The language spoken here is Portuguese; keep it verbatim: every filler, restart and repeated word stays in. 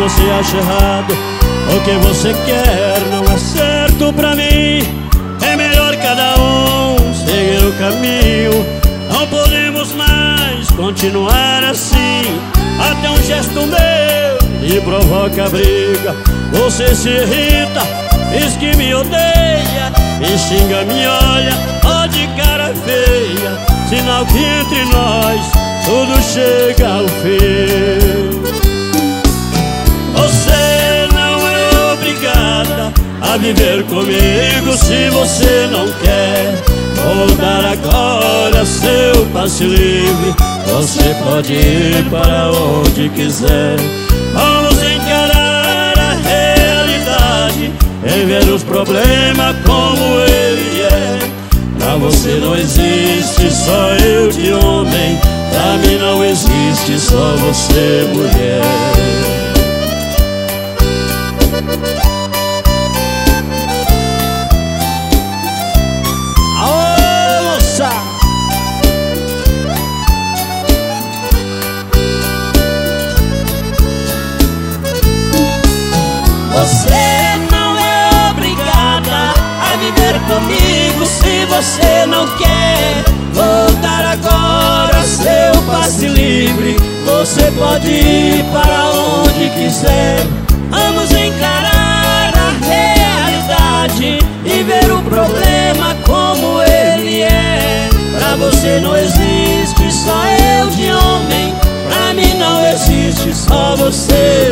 você acha errado. O que você quer não é certo pra mim. É melhor cada um seguir o caminho. Não podemos mais continuar assim. Até um gesto meu lhe provoca briga. Você se irrita, diz que me odeia, me xinga, me olha, ó de cara feia. Sinal que entre nós tudo chega ao fim. Você não é obrigada a viver comigo se você não quer. Vou dar agora seu passe livre. Você pode ir para onde quiser. Vamos encarar a realidade e ver os problemas como ele é. Pra você não existe só eu de homem. Pra mim não existe só você, mulher. Você não é obrigada a viver comigo se você não quer. Vou dar agora seu passe livre. Você pode ir para onde quiser. Vamos encarar a realidade e ver o problema como ele é. Pra você não existe só eu de homem. Pra mim não existe só você,